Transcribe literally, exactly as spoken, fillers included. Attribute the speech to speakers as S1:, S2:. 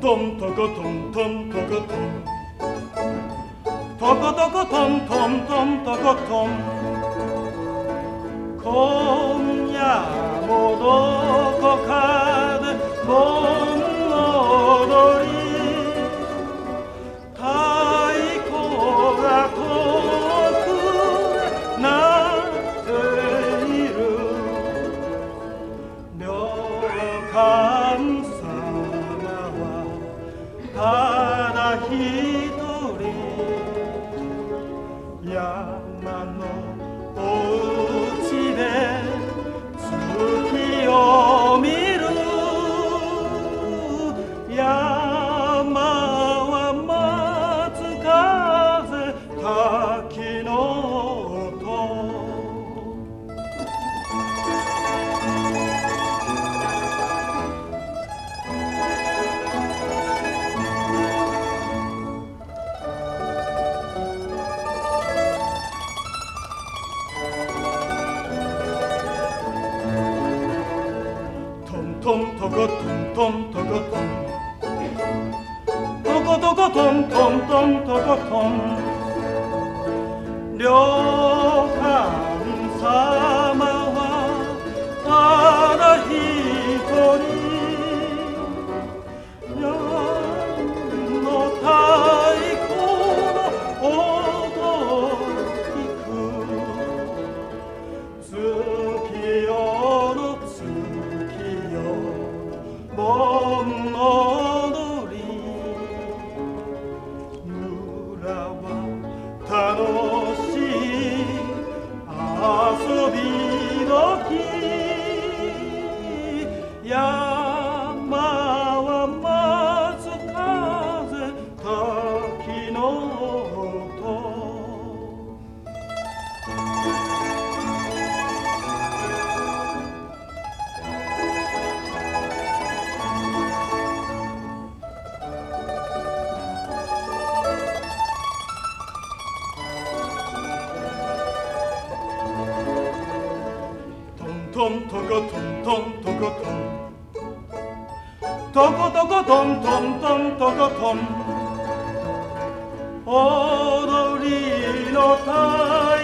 S1: トントコトントントコトントコトコトントントントコトン今夜もどこかで盆踊り太鼓が遠くで鳴っている旅館様はただ一人山のお家で月を見る山は松風滝の音トントコトントントコトントコトコトントントントコトン旅館様はただ一人夜の太鼓の音聞く月夜の月盆踊り村は楽しい遊び時山は松風滝の音トントコトントントコトントコトコトントントントコトン踊りの太